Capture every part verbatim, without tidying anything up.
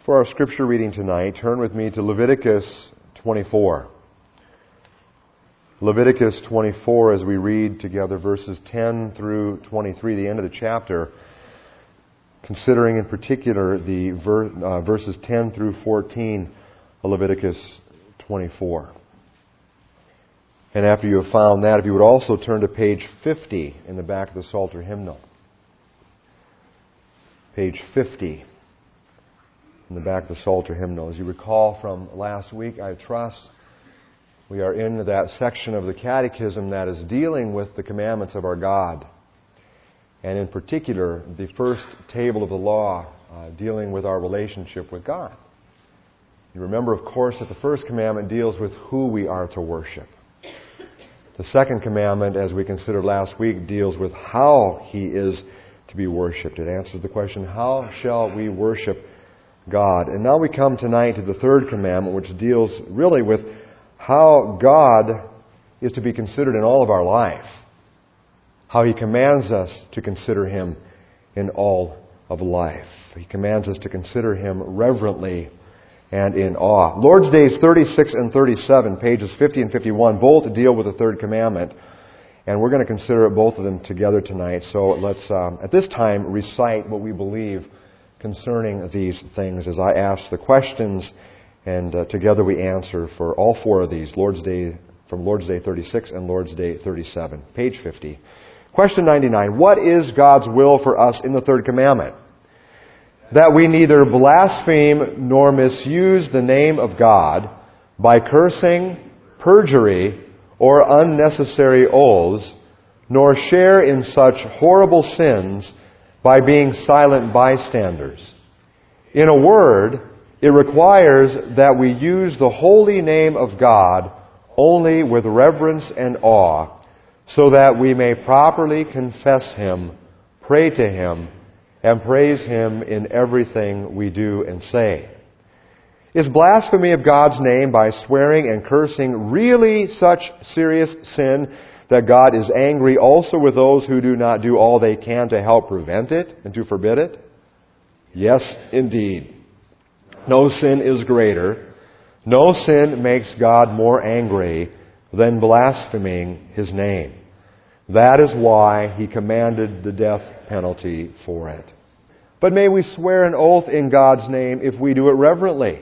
For our scripture reading tonight, turn with me to Leviticus twenty-four. Leviticus twenty-four, as we read together verses ten through twenty-three, the end of the chapter, considering in particular the ver- uh, verses ten through fourteen of Leviticus twenty-four. And after you have found that, if you would also turn to page fifty in the back of the Psalter hymnal. Page fifty in the back of the Psalter hymnal. As you recall from last week, I trust, we are in that section of the Catechism that is dealing with the commandments of our God. And in particular, the first table of the law uh, dealing with our relationship with God. You remember, of course, that the first commandment deals with who we are to worship. The second commandment, as we considered last week, deals with how He is to be worshipped. It answers the question, how shall we worship God? And now we come tonight to the third commandment, which deals really with how God is to be considered in all of our life. How He commands us to consider Him in all of life. He commands us to consider Him reverently and in awe. Lord's Days thirty-six and thirty-seven, pages fifty and fifty-one, both deal with the third commandment. And we're going to consider both of them together tonight. So let's, um, at this time, recite what we believe concerning these things as I ask the questions, and uh, together we answer for all four of these, Lord's Day, from Lord's Day thirty-six and Lord's Day thirty-seven. Page fifty. Question ninety-nine. What is God's will for us in the third commandment? That we neither blaspheme nor misuse the name of God by cursing, perjury, or unnecessary oaths, nor share in such horrible sins by being silent bystanders. In a word, it requires that we use the holy name of God only with reverence and awe, so that we may properly confess Him, pray to Him, and praise Him in everything we do and say. Is blasphemy of God's name by swearing and cursing really such serious sin that God is angry also with those who do not do all they can to help prevent it and to forbid it? Yes, indeed. No sin is greater. No sin makes God more angry than blaspheming His name. That is why He commanded the death penalty for it. But may we swear an oath in God's name if we do it reverently?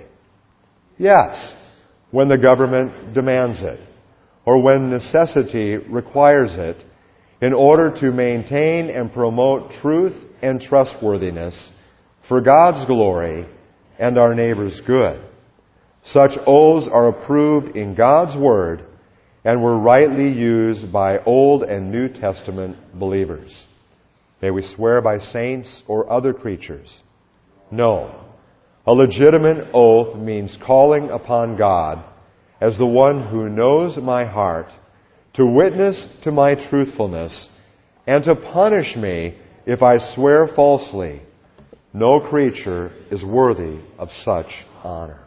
Yes, when the government demands it, or when necessity requires it, in order to maintain and promote truth and trustworthiness for God's glory and our neighbor's good. Such oaths are approved in God's Word and were rightly used by Old and New Testament believers. May we swear by saints or other creatures? No. A legitimate oath means calling upon God as the one who knows my heart, to witness to my truthfulness, and to punish me if I swear falsely. No creature is worthy of such honor.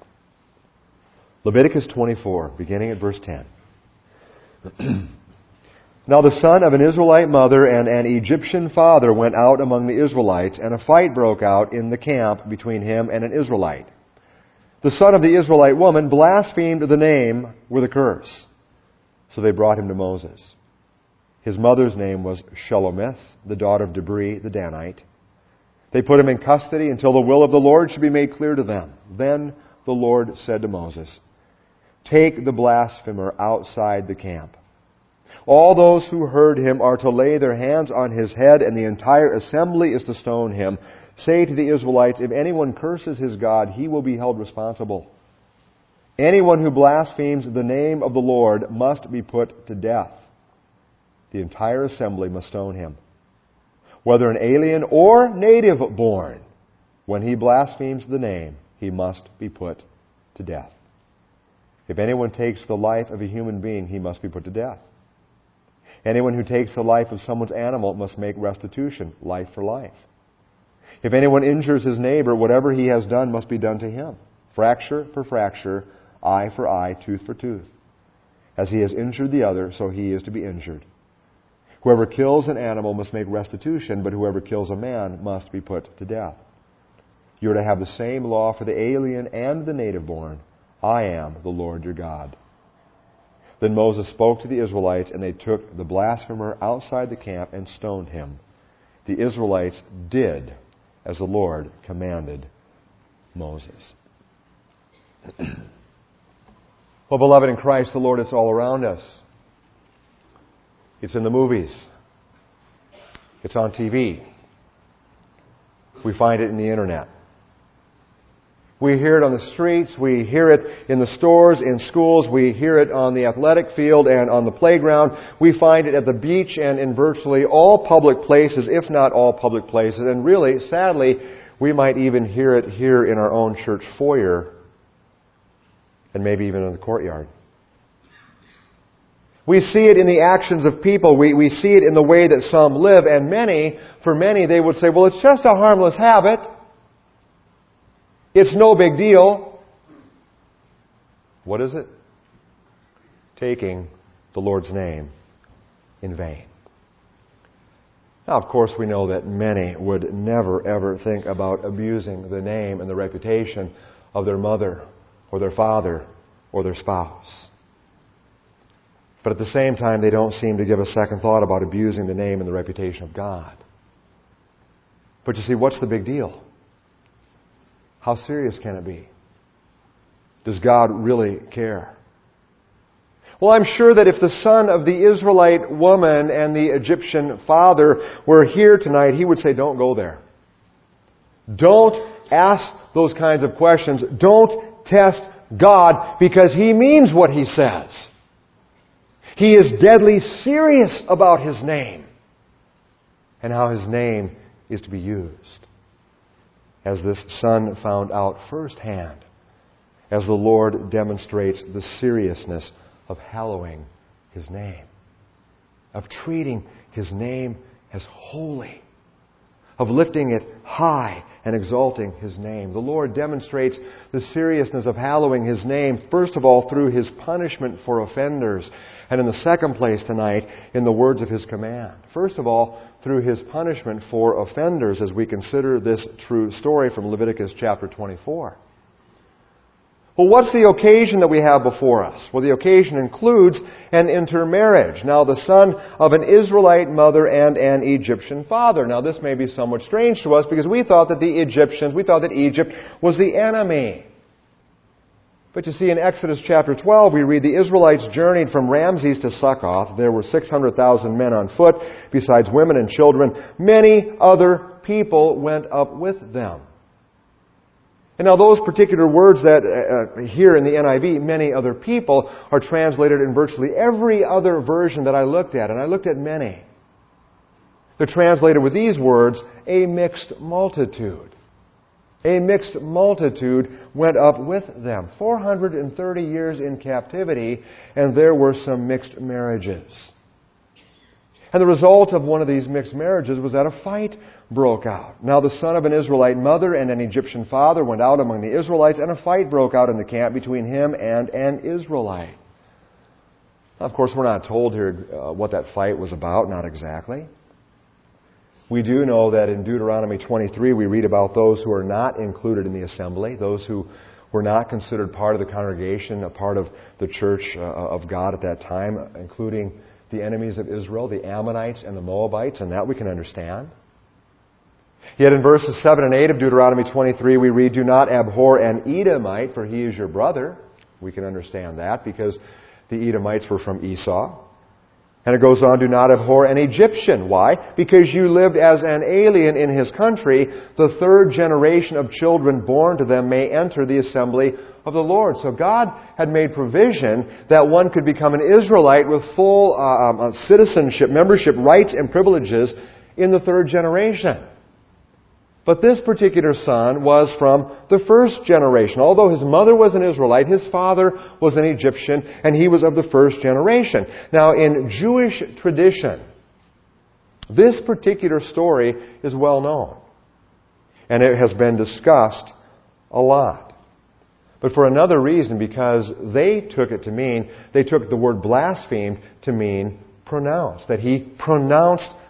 Leviticus twenty-four, beginning at verse ten. Now the son of an Israelite mother and an Egyptian father went out among the Israelites, and a fight broke out in the camp between him and an Israelite. The son of the Israelite woman blasphemed the name with a curse. So they brought him to Moses. His mother's name was Shelomith, the daughter of Debri the Danite. They put him in custody until the will of the Lord should be made clear to them. Then the Lord said to Moses, "Take the blasphemer outside the camp. All those who heard him are to lay their hands on his head, and the entire assembly is to stone him. Say to the Israelites, if anyone curses his God, he will be held responsible. Anyone who blasphemes the name of the Lord must be put to death. The entire assembly must stone him, whether an alien or native born. When he blasphemes the name, he must be put to death. If anyone takes the life of a human being, he must be put to death. Anyone who takes the life of someone's animal must make restitution, life for life. If anyone injures his neighbor, whatever he has done must be done to him. Fracture for fracture, eye for eye, tooth for tooth. As he has injured the other, so he is to be injured. Whoever kills an animal must make restitution, but whoever kills a man must be put to death. You are to have the same law for the alien and the native born. I am the Lord your God. Then Moses spoke to the Israelites, and they took the blasphemer outside the camp and stoned him. The Israelites did as the Lord commanded Moses. Well, beloved in Christ, the Lord, it's all around us. It's in the movies. It's on T V. We find it in the internet. We hear it on the streets. We hear it in the stores, in schools. We hear it on the athletic field and on the playground. We find it at the beach and in virtually all public places, if not all public places. And really, sadly, we might even hear it here in our own church foyer and maybe even in the courtyard. We see it in the actions of people. We, we see it in the way that some live. And many, for many, they would say, well, it's just a harmless habit. It's no big deal. What is it? Taking the Lord's name in vain. Now, of course, we know that many would never, ever think about abusing the name and the reputation of their mother or their father or their spouse. But at the same time, they don't seem to give a second thought about abusing the name and the reputation of God. But you see, what's the big deal? How serious can it be? Does God really care? Well, I'm sure that if the son of the Israelite woman and the Egyptian father were here tonight, he would say, don't go there. Don't ask those kinds of questions. Don't test God, because He means what He says. He is deadly serious about His name and how His name is to be used. As this son found out firsthand, as the Lord demonstrates the seriousness of hallowing His name, of treating His name as holy, of lifting it high and exalting His name. The Lord demonstrates the seriousness of hallowing His name, first of all, through His punishment for offenders, and in the second place tonight, in the words of His command. First of all, through His punishment for offenders, as we consider this true story from Leviticus chapter twenty-four. Well, what's the occasion that we have before us? Well, the occasion includes an intermarriage. Now, the son of an Israelite mother and an Egyptian father. Now, this may be somewhat strange to us because we thought that the Egyptians, we thought that Egypt was the enemy. But you see, in Exodus chapter twelve, we read the Israelites journeyed from Ramses to Succoth. There were six hundred thousand men on foot, besides women and children. Many other people went up with them. And now those particular words that uh, here in the N I V, many other people, are translated in virtually every other version that I looked at. And I looked at many. They're translated with these words, a mixed multitude. A mixed multitude went up with them. four hundred thirty years in captivity, and there were some mixed marriages. And the result of one of these mixed marriages was that a fight broke out. Now the son of an Israelite mother and an Egyptian father went out among the Israelites, and a fight broke out in the camp between him and an Israelite. Now, of course, we're not told here uh, what that fight was about, not exactly. We do know that in Deuteronomy twenty-three we read about those who are not included in the assembly, those who were not considered part of the congregation, a part of the church uh, of God at that time, including the enemies of Israel, the Ammonites and the Moabites, and that we can understand. Yet in verses seven and eight of Deuteronomy twenty-three we read, do not abhor an Edomite, for he is your brother. We can understand that because the Edomites were from Esau. And it goes on, do not abhor an Egyptian. Why? Because you lived as an alien in his country. The third generation of children born to them may enter the assembly of the Lord. So God had made provision that one could become an Israelite with full uh, um, citizenship, membership, rights, and privileges in the third generation. But this particular son was from the first generation. Although his mother was an Israelite, his father was an Egyptian, and he was of the first generation. Now, in Jewish tradition, this particular story is well known. And it has been discussed a lot. But for another reason, because they took it to mean, they took the word blasphemed to mean pronounced. That he pronounced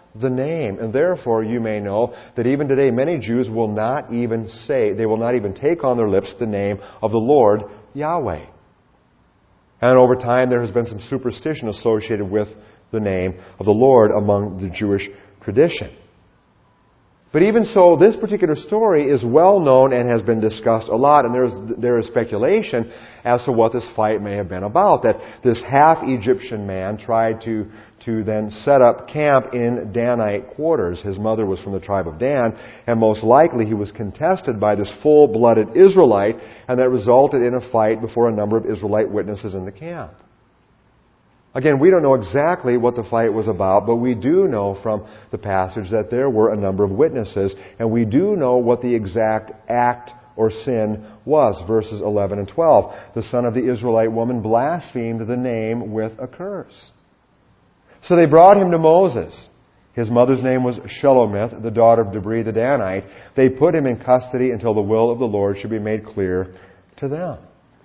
the name. And therefore you may know that even today many Jews will not even say, they will not even take on their lips the name of the Lord Yahweh. And over time there has been some superstition associated with the name of the Lord among the Jewish tradition. But even so, this particular story is well known and has been discussed a lot, and there is, there is speculation as to what this fight may have been about. That this half-Egyptian man tried to, to then set up camp in Danite quarters. His mother was from the tribe of Dan, and most likely he was contested by this full-blooded Israelite, and that resulted in a fight before a number of Israelite witnesses in the camp. Again, we don't know exactly what the fight was about, but we do know from the passage that there were a number of witnesses, and we do know what the exact act or sin was. Verses eleven and twelve. The son of the Israelite woman blasphemed the name with a curse. So they brought him to Moses. His mother's name was Shelomith, the daughter of Debri the Danite. They put him in custody until the will of the Lord should be made clear to them.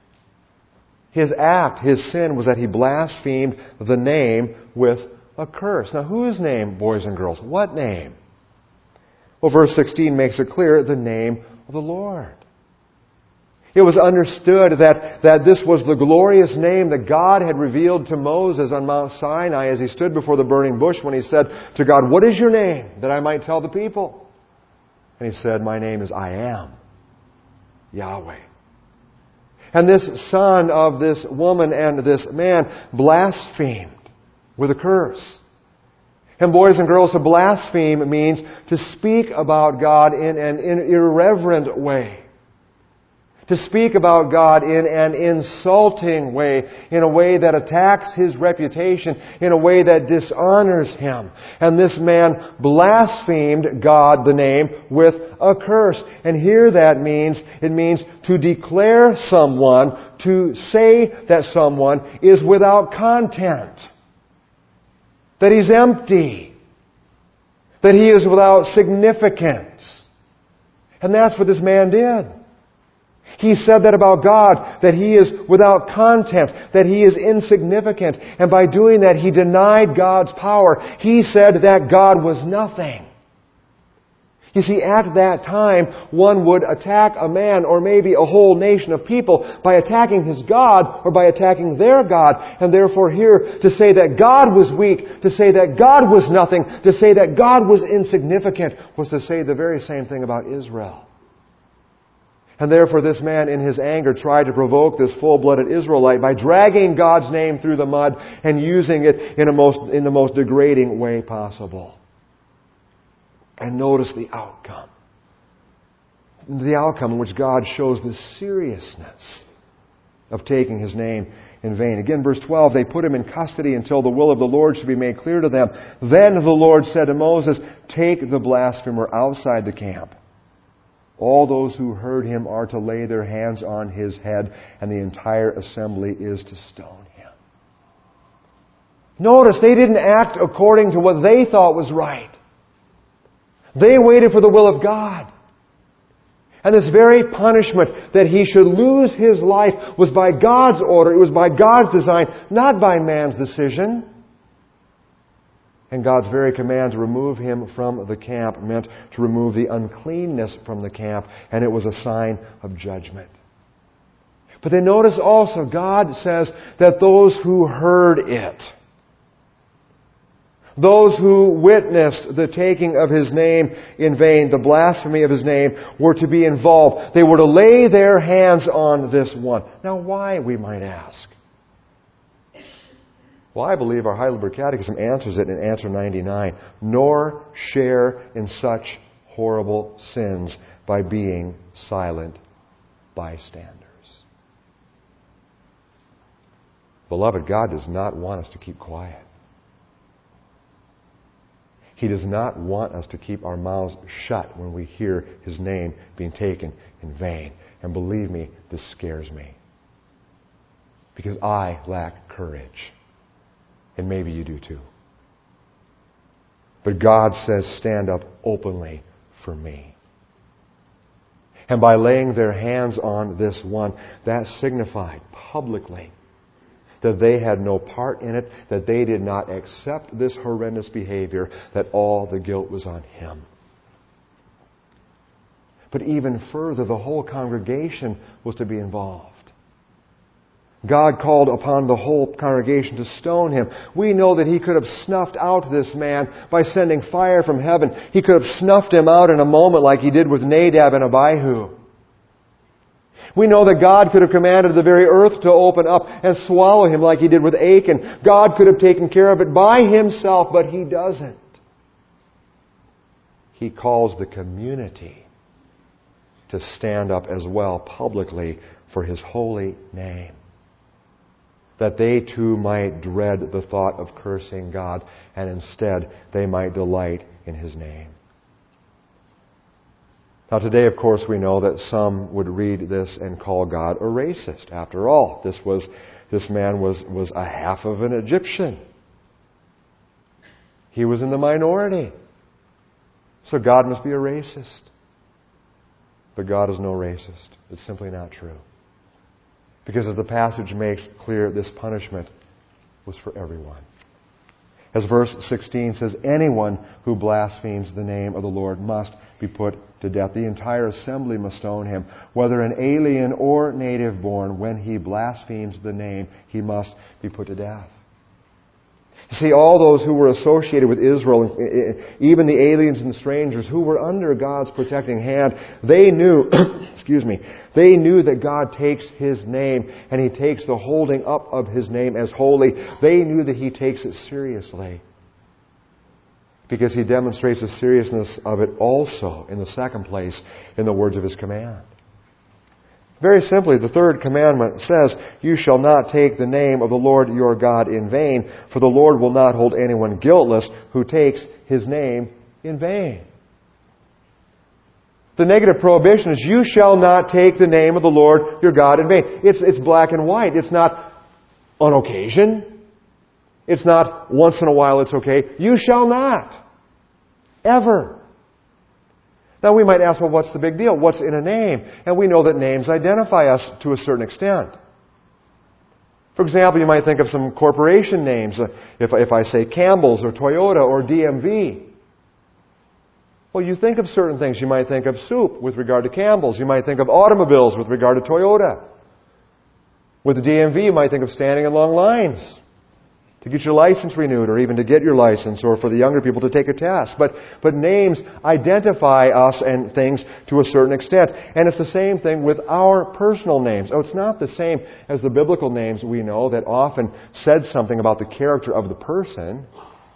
His act, his sin, was that he blasphemed the name with a curse. Now, whose name, boys and girls? What name? Well, verse sixteen makes it clear, the name of the Lord. It was understood that, that this was the glorious name that God had revealed to Moses on Mount Sinai as he stood before the burning bush when he said to God, "What is your name, that I might tell the people?" And he said, "My name is I Am, Yahweh." And this son of this woman and this man blasphemed with a curse. And boys and girls, to blaspheme means to speak about God in an irreverent way. To speak about God in an insulting way, in a way that attacks His reputation, in a way that dishonors Him. And this man blasphemed God, the name, with a curse. And here that means, it means to declare someone, to say that someone is without content. That he's empty. That he is without significance. And that's what this man did. He said that about God, that He is without content, that He is insignificant. And by doing that, he denied God's power. He said that God was nothing. You see, at that time, one would attack a man or maybe a whole nation of people by attacking his God or by attacking their God. And therefore here, to say that God was weak, to say that God was nothing, to say that God was insignificant, was to say the very same thing about Israel. And therefore this man in his anger tried to provoke this full-blooded Israelite by dragging God's name through the mud and using it in, a most, in the most degrading way possible. And notice the outcome. The outcome in which God shows the seriousness of taking His name in vain. Again, verse twelve, they put him in custody until the will of the Lord should be made clear to them. Then the Lord said to Moses, "Take the blasphemer outside the camp. All those who heard him are to lay their hands on his head, and the entire assembly is to stone him." Notice, they didn't act according to what they thought was right. They waited for the will of God. And this very punishment that he should lose his life was by God's order. It was by God's design, not by man's decision. And God's very command to remove him from the camp meant to remove the uncleanness from the camp, and it was a sign of judgment. But then notice also, God says that those who heard it, those who witnessed the taking of His name in vain, the blasphemy of His name, were to be involved. They were to lay their hands on this one. Now why, we might ask? Well, I believe our Heidelberg Catechism answers it in answer ninety-nine. Nor share in such horrible sins by being silent bystanders. Beloved, God does not want us to keep quiet. He does not want us to keep our mouths shut when we hear His name being taken in vain. And believe me, this scares me. Because I lack courage. And maybe you do too. But God says, stand up openly for me. And by laying their hands on this one, that signified publicly that they had no part in it, that they did not accept this horrendous behavior, that all the guilt was on him. But even further, the whole congregation was to be involved. God called upon the whole congregation to stone him. We know that he could have snuffed out this man by sending fire from heaven. He could have snuffed him out in a moment like he did with Nadab and Abihu. We know that God could have commanded the very earth to open up and swallow him like he did with Achan. God could have taken care of it by himself, but he doesn't. He calls the community to stand up as well publicly for his holy name, that they too might dread the thought of cursing God, and instead they might delight in his name. Now today, of course, we know that some would read this and call God a racist. After all, this was this man was, was a half of an Egyptian. He was in the minority. So God must be a racist. But God is no racist. It's simply not true. Because as the passage makes clear, this punishment was for everyone. As verse sixteen says, anyone who blasphemes the name of the Lord must be put to death. The entire assembly must stone him, whether an alien or native born. When he blasphemes the name, he must be put to death. You see, all those who were associated with Israel, even the aliens and strangers who were under God's protecting hand, they knew, excuse me, they knew that God takes his name and he takes the holding up of his name as holy. They knew that he takes it seriously, because he demonstrates the seriousness of it also, in the second place, in the words of his command. Very simply, the third commandment says, you shall not take the name of the Lord your God in vain, for the Lord will not hold anyone guiltless who takes his name in vain. The negative prohibition is, you shall not take the name of the Lord your God in vain. It's, it's black and white. It's not on occasion. It's not once in a while it's okay. You shall not. Ever. Now we might ask, well, what's the big deal? What's in a name? And we know that names identify us to a certain extent. For example, you might think of some corporation names. If, if I say Campbell's or Toyota or D M V. Well, you think of certain things. You might think of soup with regard to Campbell's. You might think of automobiles with regard to Toyota. With the D M V, you might think of standing in long lines to get your license renewed, or even to get your license, or for the younger people to take a test. But, but names identify us and things to a certain extent. And it's the same thing with our personal names. Oh, it's not the same as the biblical names we know that often said something about the character of the person.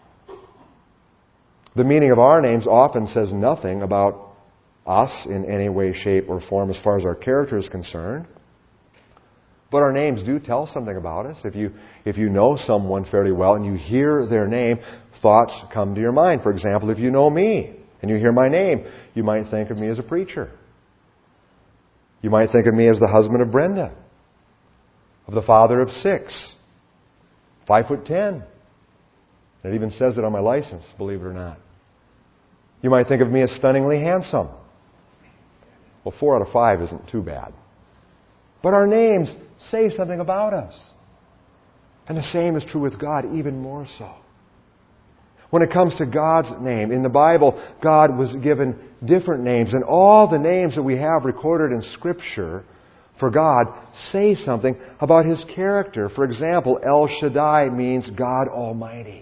The meaning of our names often says nothing about us in any way, shape, or form as far as our character is concerned. But our names do tell something about us. If you if you know someone fairly well and you hear their name, thoughts come to your mind. For example, if you know me and you hear my name, you might think of me as a preacher. You might think of me as the husband of Brenda, of the father of six, five foot ten. It even says it on my license, believe it or not. You might think of me as stunningly handsome. Well, four out of five isn't too bad. But our names say something about us. And the same is true with God, even more so. When it comes to God's name, in the Bible, God was given different names. And all the names that we have recorded in Scripture for God say something about His character. For example, El Shaddai means God Almighty.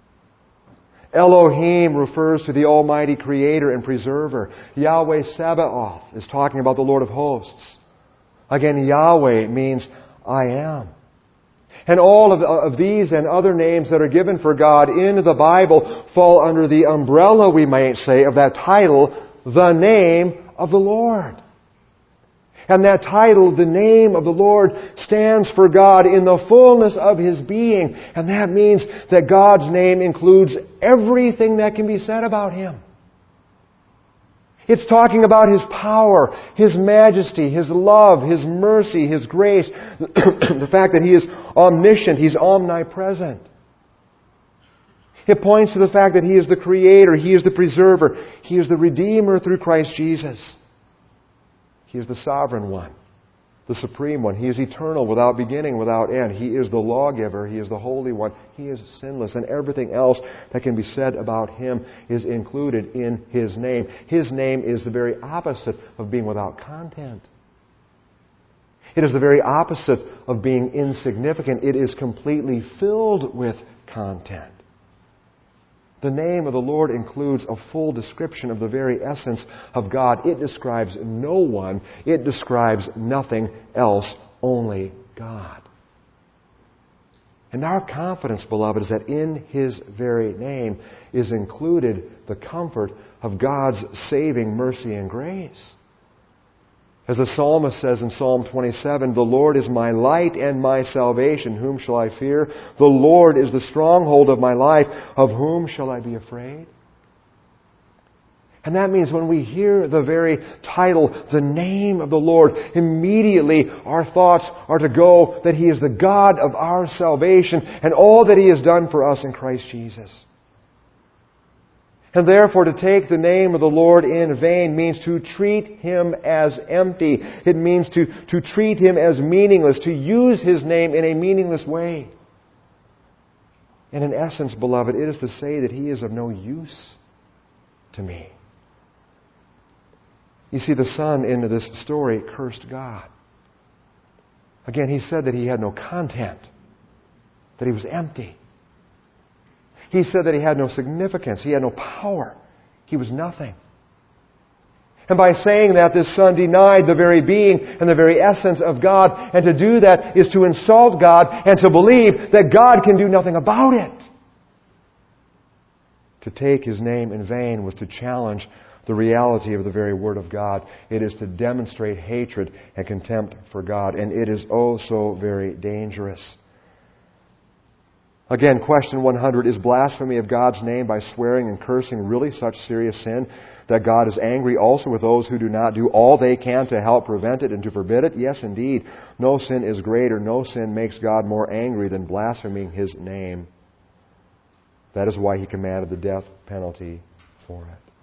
Elohim refers to the Almighty Creator and Preserver. Yahweh Sabaoth is talking about the Lord of Hosts. Again, Yahweh means I am. And all of, of these and other names that are given for God in the Bible fall under the umbrella, we might say, of that title, the name of the Lord. And that title, the name of the Lord, stands for God in the fullness of His being. And that means that God's name includes everything that can be said about Him. It's talking about His power, His majesty, His love, His mercy, His grace, the fact that He is omniscient, He's omnipresent. It points to the fact that He is the Creator, He is the Preserver, He is the Redeemer through Christ Jesus. He is the Sovereign One. the Supreme One. He is eternal, without beginning, without end. He is the lawgiver. He is the Holy One. He is sinless. And everything else that can be said about Him is included in His name. His name is the very opposite of being without content. It is the very opposite of being insignificant. It is completely filled with content. The name of the Lord includes a full description of the very essence of God. It describes no one. It describes nothing else, only God. And our confidence, beloved, is that in His very name is included the comfort of God's saving mercy and grace. As the psalmist says in Psalm twenty-seven, "The Lord is my light and my salvation. Whom shall I fear? The Lord is the stronghold of my life. Of whom shall I be afraid?" And that means when we hear the very title, the name of the Lord, immediately our thoughts are to go that He is the God of our salvation and all that He has done for us in Christ Jesus. And therefore, to take the name of the Lord in vain means to treat Him as empty. It means to, to treat Him as meaningless, to use His name in a meaningless way. And in essence, beloved, it is to say that He is of no use to me. You see, the son in this story cursed God. Again, he said that He had no content, that He was empty. He said that He had no significance. He had no power. He was nothing. And by saying that, this son denied the very being and the very essence of God. And to do that is to insult God and to believe that God can do nothing about it. To take His name in vain was to challenge the reality of the very Word of God. It is to demonstrate hatred and contempt for God. And it is oh so very dangerous. Again, question one hundred, is blasphemy of God's name by swearing and cursing really such serious sin that God is angry also with those who do not do all they can to help prevent it and to forbid it? Yes, indeed. No sin is greater. No sin makes God more angry than blaspheming His name. That is why He commanded the death penalty for it.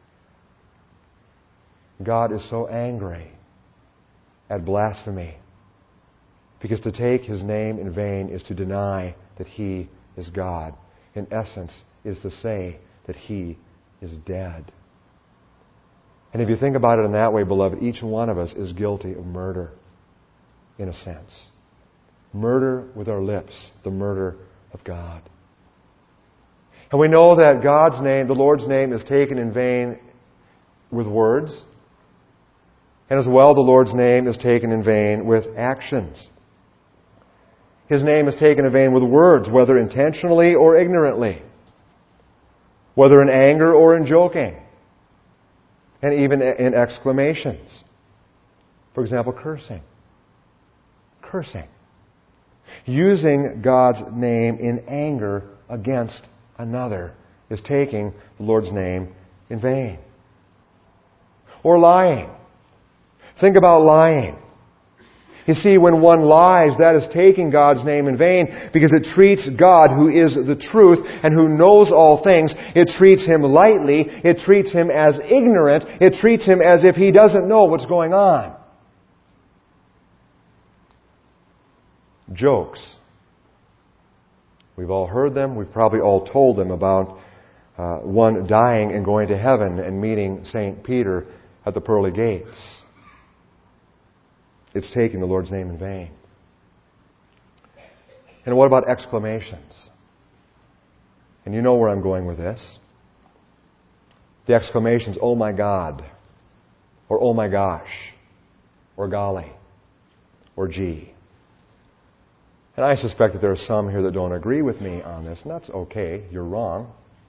God is so angry at blasphemy because to take His name in vain is to deny that He is God. In essence, is to say that He is dead. And if you think about it in that way, beloved, each one of us is guilty of murder, in a sense. Murder with our lips, the murder of God. And we know that God's name, the Lord's name, is taken in vain with words. And as well, the Lord's name is taken in vain with actions. His name is taken in vain with words, whether intentionally or ignorantly, whether in anger or in joking, and even in exclamations. For example, cursing. Cursing. Using God's name in anger against another is taking the Lord's name in vain. Or lying. Think about lying. You see, when one lies, that is taking God's name in vain because it treats God, who is the truth and who knows all things, it treats Him lightly, it treats Him as ignorant, it treats Him as if He doesn't know what's going on. Jokes. We've all heard them, we've probably all told them about uh, one dying and going to heaven and meeting Saint Peter at the pearly gates. It's taking the Lord's name in vain. And what about exclamations? And you know where I'm going with this. The exclamations, "Oh my God," or "Oh my gosh," or "Golly," or "Gee." And I suspect that there are some here that don't agree with me on this, and that's okay. You're wrong.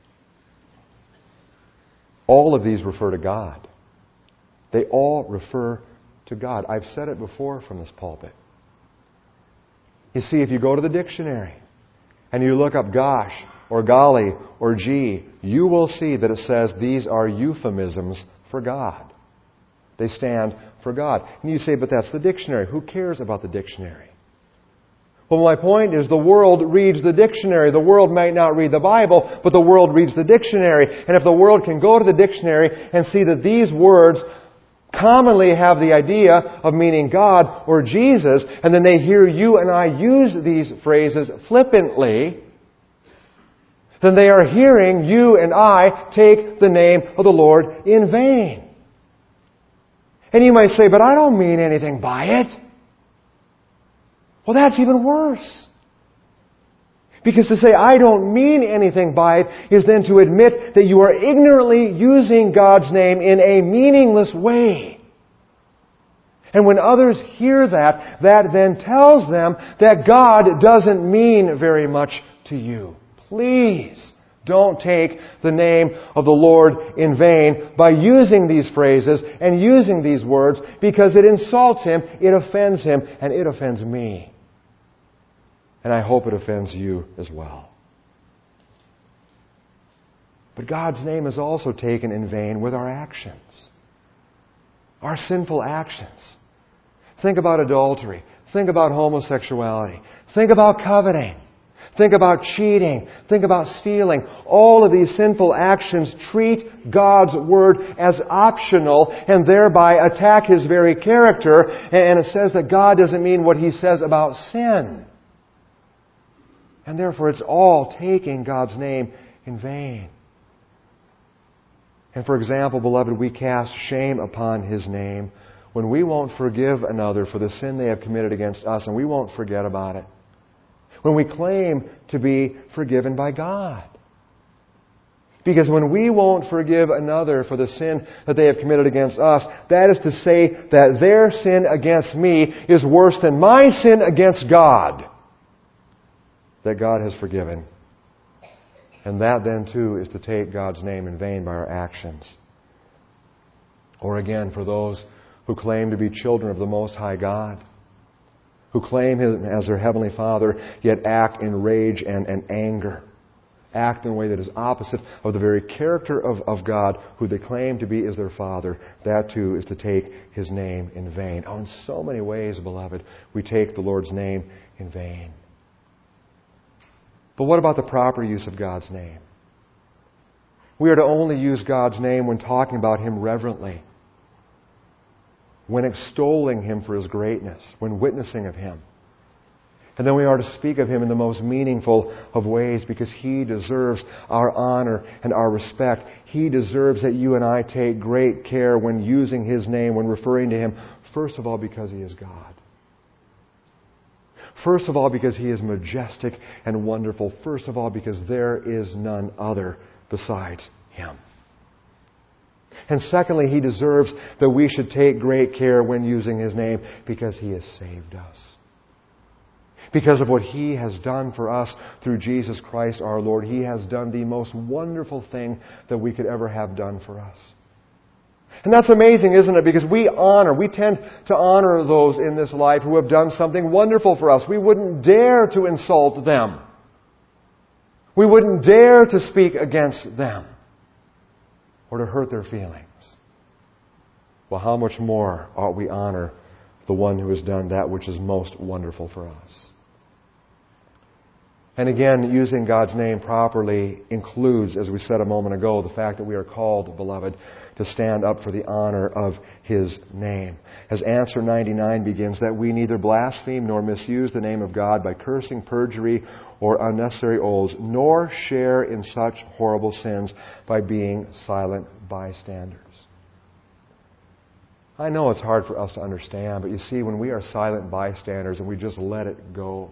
All of these refer to God. They all refer to God. I've said it before from this pulpit. You see, if you go to the dictionary and you look up "gosh" or "golly" or "gee," you will see that it says these are euphemisms for God. They stand for God. And you say, but that's the dictionary. Who cares about the dictionary? Well, my point is the world reads the dictionary. The world might not read the Bible, but the world reads the dictionary. And if the world can go to the dictionary and see that these words commonly have the idea of meaning God or Jesus, and then they hear you and I use these phrases flippantly, then they are hearing you and I take the name of the Lord in vain. And you might say, but I don't mean anything by it. Well, that's even worse. Because to say, I don't mean anything by it, is then to admit that you are ignorantly using God's name in a meaningless way. And when others hear that, that then tells them that God doesn't mean very much to you. Please don't take the name of the Lord in vain by using these phrases and using these words, because it insults Him, it offends Him, and it offends me. And I hope it offends you as well. But God's name is also taken in vain with our actions. Our sinful actions. Think about adultery. Think about homosexuality. Think about coveting. Think about cheating. Think about stealing. All of these sinful actions treat God's Word as optional and thereby attack His very character. And it says that God doesn't mean what He says about sin. And therefore it's all taking God's name in vain. And for example, beloved, we cast shame upon His name when we won't forgive another for the sin they have committed against us, and we won't forget about it. When we claim to be forgiven by God. Because when we won't forgive another for the sin that they have committed against us, that is to say that their sin against me is worse than my sin against God that God has forgiven. And that then too is to take God's name in vain by our actions. Or again, for those who claim to be children of the Most High God, who claim Him as their Heavenly Father, yet act in rage and, and anger. Act in a way that is opposite of the very character of, of God, who they claim to be as their Father. That too is to take His name in vain. Oh, in so many ways, beloved, we take the Lord's name in vain. But what about the proper use of God's name? We are to only use God's name when talking about Him reverently, when extolling Him for His greatness, when witnessing of Him. And then we are to speak of Him in the most meaningful of ways, because He deserves our honor and our respect. He deserves that you and I take great care when using His name, when referring to Him, first of all because He is God. First of all because He is majestic and wonderful. First of all because there is none other besides Him. And secondly, He deserves that we should take great care when using His name, because He has saved us. Because of what He has done for us through Jesus Christ our Lord. He has done the most wonderful thing that we could ever have done for us. And that's amazing, isn't it? Because we honor, we tend to honor those in this life who have done something wonderful for us. We wouldn't dare to insult them. We wouldn't dare to speak against them or to hurt their feelings. Well, how much more ought we honor the one who has done that which is most wonderful for us? And again, using God's name properly includes, as we said a moment ago, the fact that we are called, beloved, to stand up for the honor of His name. As answer ninety-nine begins, that we neither blaspheme nor misuse the name of God by cursing, perjury, or unnecessary oaths, nor share in such horrible sins by being silent bystanders. I know it's hard for us to understand, but you see, when we are silent bystanders and we just let it go,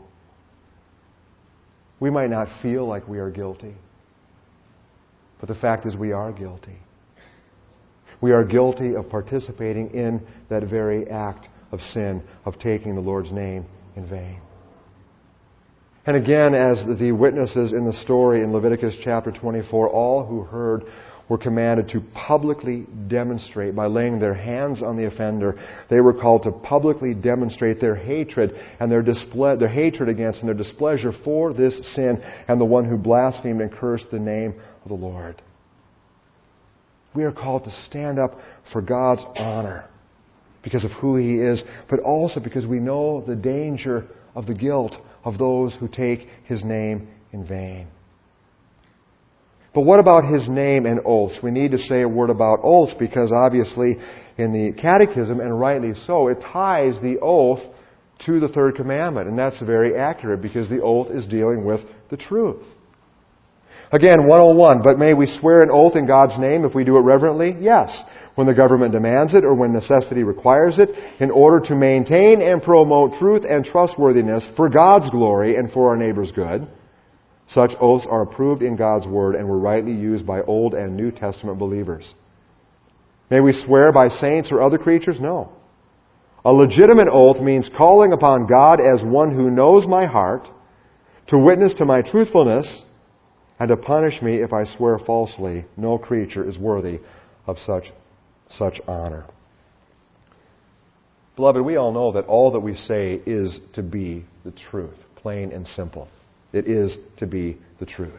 we might not feel like we are guilty, but the fact is we are guilty. We are guilty of participating in that very act of sin, of taking the Lord's name in vain. And again, as the witnesses in the story in Leviticus chapter twenty-four, all who heard were commanded to publicly demonstrate, by laying their hands on the offender, they were called to publicly demonstrate their hatred and their disple- their hatred against and their displeasure for this sin and the one who blasphemed and cursed the name of the Lord. We are called to stand up for God's honor because of who He is, but also because we know the danger of the guilt of those who take His name in vain. But what about His name and oaths? We need to say a word about oaths because obviously in the Catechism, and rightly so, it ties the oath to the third commandment. And that's very accurate because the oath is dealing with the truth. Again, one oh one, but may we swear an oath in God's name if we do it reverently? Yes. When the government demands it or when necessity requires it, in order to maintain and promote truth and trustworthiness for God's glory and for our neighbor's good. Such oaths are approved in God's Word and were rightly used by Old and New Testament believers. May we swear by saints or other creatures? No. A legitimate oath means calling upon God as one who knows my heart, to witness to my truthfulness, and to punish me if I swear falsely. No creature is worthy of such, such honor. Beloved, we all know that all that we say is to be the truth, plain and simple. It is to be the truth.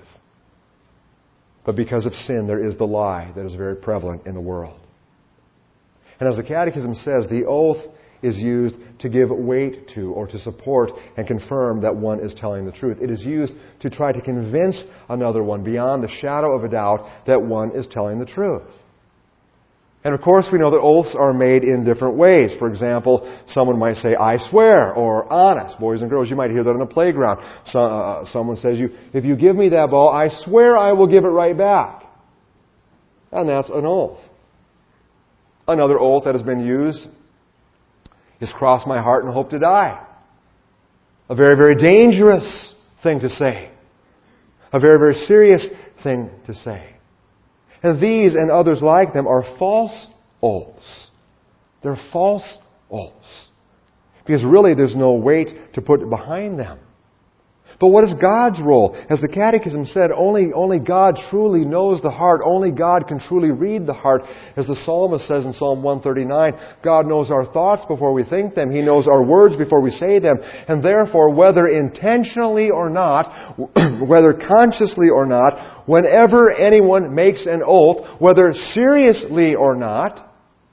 But because of sin, there is the lie that is very prevalent in the world. And as the Catechism says, the oath is used to give weight to or to support and confirm that one is telling the truth. It is used to try to convince another one beyond the shadow of a doubt that one is telling the truth. And of course we know that oaths are made in different ways. For example, someone might say, I swear, or honest. Boys and girls, you might hear that on the playground. So, uh, someone says, "You, if you give me that ball, I swear I will give it right back." And that's an oath. Another oath that has been used is cross my heart and hope to die. A very, very dangerous thing to say. A very, very serious thing to say. And these and others like them are false oaths. They're false oaths. Because really there's no weight to put behind them. But what is God's role? As the Catechism said, only, only God truly knows the heart. Only God can truly read the heart. As the psalmist says in Psalm one thirty-nine, God knows our thoughts before we think them. He knows our words before we say them. And therefore, whether intentionally or not, whether consciously or not, whenever anyone makes an oath, whether seriously or not,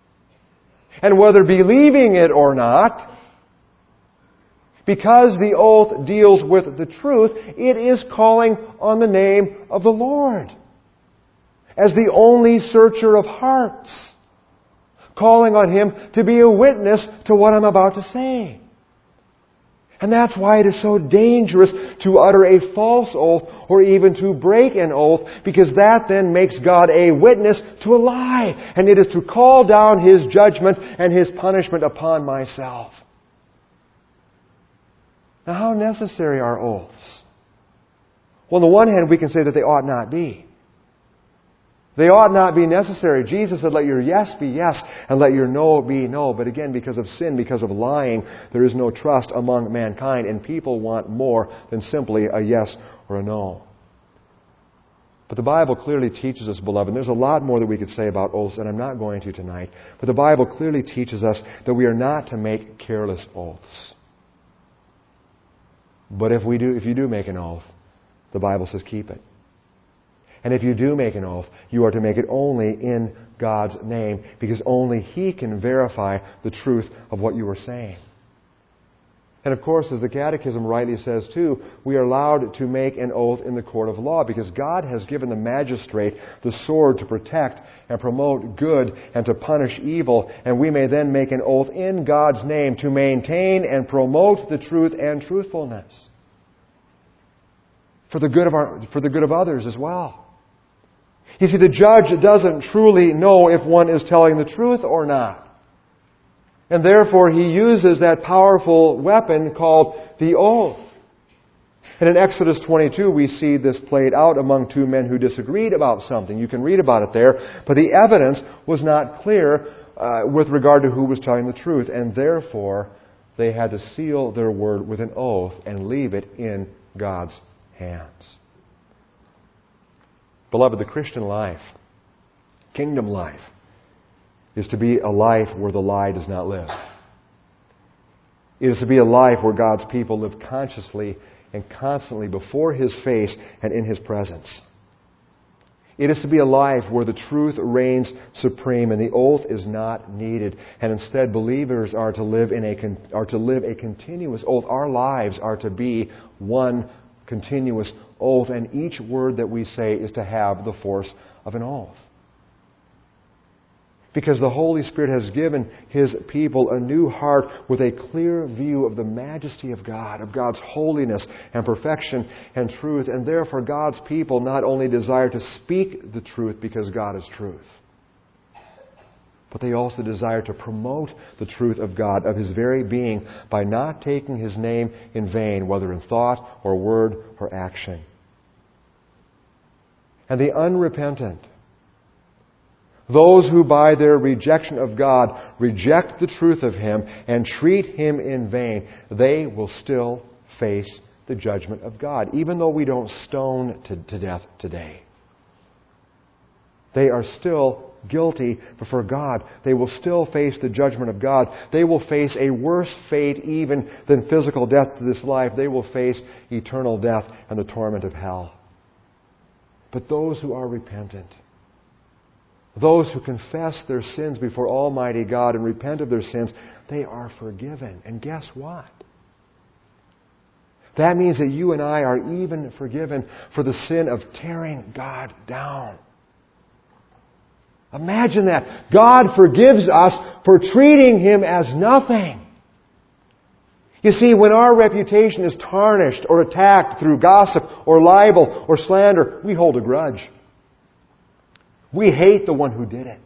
and whether believing it or not, because the oath deals with the truth, it is calling on the name of the Lord as the only searcher of hearts, calling on Him to be a witness to what I'm about to say. And that's why it is so dangerous to utter a false oath or even to break an oath, because that then makes God a witness to a lie, and it is to call down His judgment and His punishment upon myself. Now, how necessary are oaths? Well, on the one hand, we can say that they ought not be. They ought not be necessary. Jesus said, let your yes be yes, and let your no be no. But again, because of sin, because of lying, there is no trust among mankind, and people want more than simply a yes or a no. But the Bible clearly teaches us, beloved, and there's a lot more that we could say about oaths, and I'm not going to tonight, but the Bible clearly teaches us that we are not to make careless oaths. But if we do, if you do make an oath, the Bible says keep it. And if you do make an oath, you are to make it only in God's name, because only He can verify the truth of what you are saying. And of course, as the Catechism rightly says too, we are allowed to make an oath in the court of law, because God has given the magistrate the sword to protect and promote good and to punish evil, and we may then make an oath in God's name to maintain and promote the truth and truthfulness for the good of our, for the good of others as well. You see, the judge doesn't truly know if one is telling the truth or not. And therefore, he uses that powerful weapon called the oath. And in Exodus twenty-two, we see this played out among two men who disagreed about something. You can read about it there. But the evidence was not clear uh, with regard to who was telling the truth. And therefore, they had to seal their word with an oath and leave it in God's hands. Beloved, the Christian life, kingdom life, is to be a life where the lie does not live. It is to be a life where God's people live consciously and constantly before His face and in His presence. It is to be a life where the truth reigns supreme and the oath is not needed, and instead believers are to live in a are to live a continuous oath. Our lives are to be one continuous oath, and each word that we say is to have the force of an oath. Because the Holy Spirit has given His people a new heart with a clear view of the majesty of God, of God's holiness and perfection and truth. And therefore God's people not only desire to speak the truth because God is truth, but they also desire to promote the truth of God, of His very being, by not taking His name in vain, whether in thought or word or action. And the unrepentant, those who by their rejection of God reject the truth of Him and treat Him in vain, they will still face the judgment of God, even though we don't stone to, to death today. They are still guilty before God. They will still face the judgment of God. They will face a worse fate even than physical death to this life. They will face eternal death and the torment of hell. But those who are repentant, those who confess their sins before Almighty God and repent of their sins, they are forgiven. And guess what? That means that you and I are even forgiven for the sin of tearing God down. Imagine that. God forgives us for treating Him as nothing. You see, when our reputation is tarnished or attacked through gossip or libel or slander, we hold a grudge. We hate the one who did it.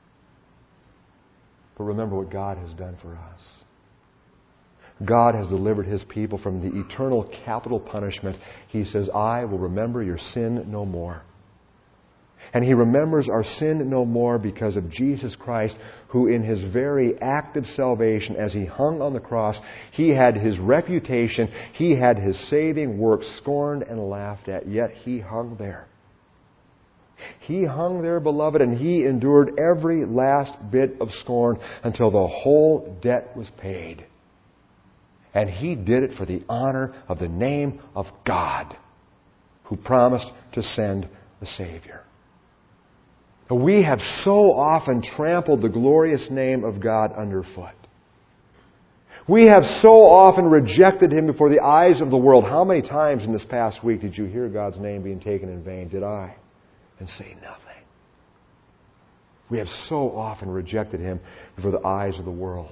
But remember what God has done for us. God has delivered His people from the eternal capital punishment. He says, I will remember your sin no more. And He remembers our sin no more because of Jesus Christ, who in His very act of salvation, as He hung on the cross, He had His reputation, He had His saving work scorned and laughed at, yet He hung there. He hung there, beloved, and He endured every last bit of scorn until the whole debt was paid. And He did it for the honor of the name of God, who promised to send a Savior. We have so often trampled the glorious name of God underfoot. We have so often rejected Him before the eyes of the world. How many times in this past week did you hear God's name being taken in vain? Did I? And say nothing. We have so often rejected Him before the eyes of the world.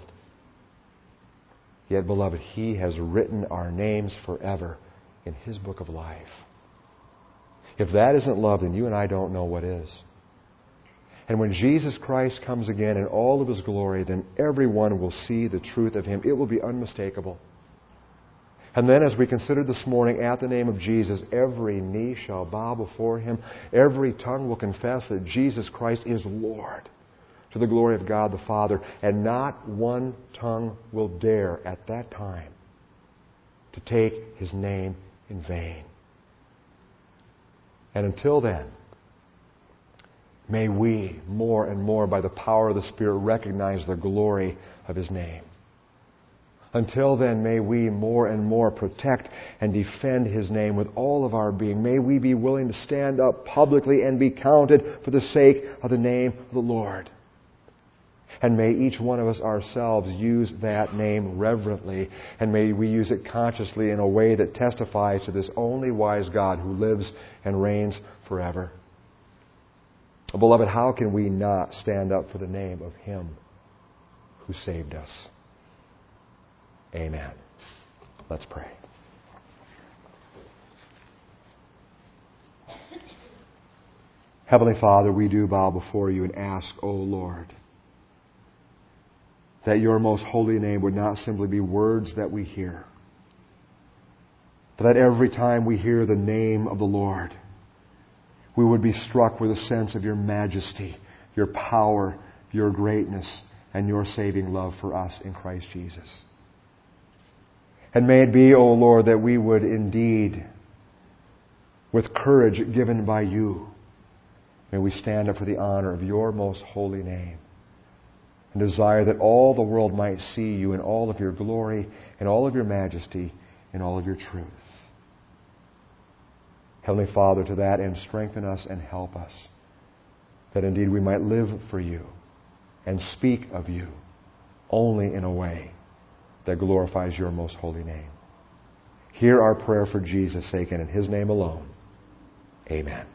Yet, beloved, He has written our names forever in His book of life. If that isn't love, then you and I don't know what is. And when Jesus Christ comes again in all of His glory, then everyone will see the truth of Him. It will be unmistakable. And then as we considered this morning, at the name of Jesus, every knee shall bow before Him. Every tongue will confess that Jesus Christ is Lord, to the glory of God the Father. And not one tongue will dare at that time to take His name in vain. And until then, may we more and more, by the power of the Spirit, recognize the glory of His name. Until then, may we more and more protect and defend His name with all of our being. May we be willing to stand up publicly and be counted for the sake of the name of the Lord. And may each one of us ourselves use that name reverently, and may we use it consciously in a way that testifies to this only wise God who lives and reigns forever. Beloved, how can we not stand up for the name of Him who saved us? Amen. Let's pray. Heavenly Father, we do bow before You and ask, O Lord, that Your most holy name would not simply be words that we hear, but that every time we hear the name of the Lord, we would be struck with a sense of Your majesty, Your power, Your greatness, and Your saving love for us in Christ Jesus. And may it be, O Lord, that we would indeed, with courage given by You, may we stand up for the honor of Your most holy name and desire that all the world might see You in all of Your glory, in all of Your majesty, in all of Your truth. Heavenly Father, to that end, strengthen us and help us, that indeed we might live for You and speak of You only in a way that glorifies Your most holy name. Hear our prayer for Jesus' sake and in His name alone. Amen.